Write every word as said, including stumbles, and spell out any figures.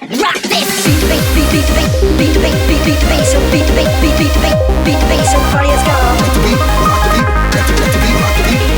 Rock this. Beat the bass, beat beat the bass, beat the bass, beat beat the bass, so beat the bass, beat beat the bass, beat the bass, so party is gone. Rock the beat, rock the beat, let the, let the beat rock the beat.